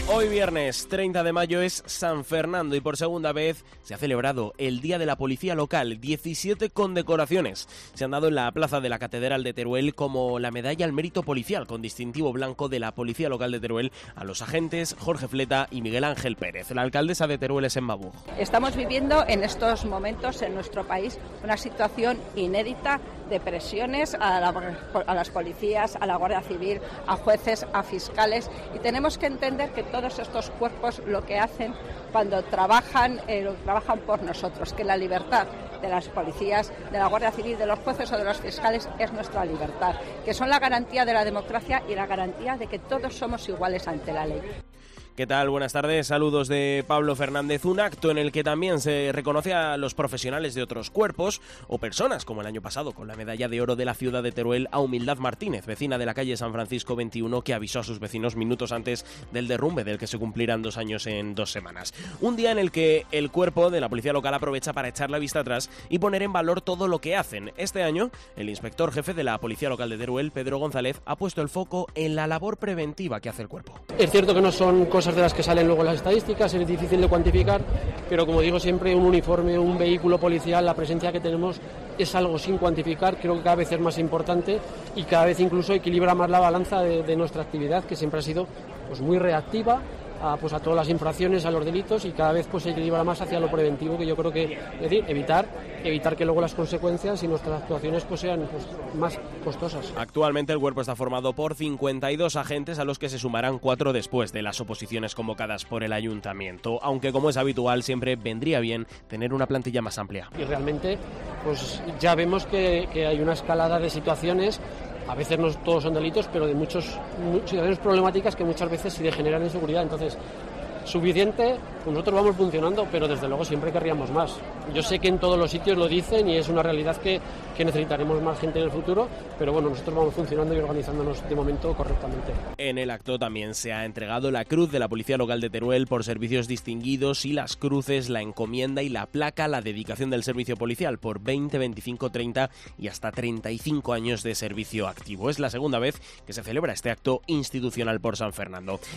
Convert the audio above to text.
Hoy viernes 30 de mayo es San Fernando y por segunda vez se ha celebrado el Día de la Policía Local. 17 condecoraciones se han dado en la plaza de la Catedral de Teruel, como la medalla al mérito policial con distintivo blanco de la Policía Local de Teruel a los agentes Jorge Fleta y Miguel Ángel Pérez. La alcaldesa de Teruel es Emma Buj. Estamos viviendo en estos momentos en nuestro país una situación inédita de presiones a las policías, a la Guardia Civil, a jueces, a fiscales, y tenemos que entender que todos estos cuerpos lo que hacen cuando trabajan por nosotros, que la libertad de las policías, de la Guardia Civil, de los jueces o de los fiscales es nuestra libertad, que son la garantía de la democracia y la garantía de que todos somos iguales ante la ley. ¿Qué tal? Buenas tardes, saludos de Pablo Fernández. Un acto en el que también se reconoce a los profesionales de otros cuerpos o personas, como el año pasado con la medalla de oro de la ciudad de Teruel a Humildad Martínez, vecina de la calle San Francisco 21, que avisó a sus vecinos minutos antes del derrumbe del que se cumplirán 2 años en 2 semanas. Un día en el que el cuerpo de la policía local aprovecha para echar la vista atrás y poner en valor todo lo que hacen. Este año, el inspector jefe de la policía local de Teruel, Pedro González, ha puesto el foco en la labor preventiva que hace el cuerpo. Es cierto que no son cosas de las que salen luego las estadísticas, es difícil de cuantificar, pero como digo siempre, un uniforme, un vehículo policial, la presencia que tenemos es algo sin cuantificar, creo que cada vez es más importante y cada vez incluso equilibra más la balanza de nuestra actividad, que siempre ha sido pues muy reactiva a todas las infracciones, a los delitos, y cada vez pues se equilibra más hacia lo preventivo, que yo creo que es decir, evitar que luego las consecuencias y nuestras actuaciones pues sean más costosas. Actualmente el cuerpo está formado por 52 agentes, a los que se sumarán 4 después de las oposiciones convocadas por el ayuntamiento, aunque como es habitual siempre vendría bien tener una plantilla más amplia. Y realmente pues ya vemos que hay una escalada de situaciones. A veces no todos son delitos, pero de muchas situaciones problemáticas que muchas veces sí degeneran en seguridad. Entonces, suficiente, nosotros vamos funcionando, pero desde luego siempre querríamos más. Yo sé que en todos los sitios lo dicen y es una realidad que necesitaremos más gente en el futuro, pero bueno, nosotros vamos funcionando y organizándonos de momento correctamente. En el acto también se ha entregado la Cruz de la Policía Local de Teruel por servicios distinguidos y las cruces, la encomienda y la placa, la dedicación del servicio policial por 20, 25, 30 y hasta 35 años de servicio activo. Es la segunda vez que se celebra este acto institucional por San Fernando.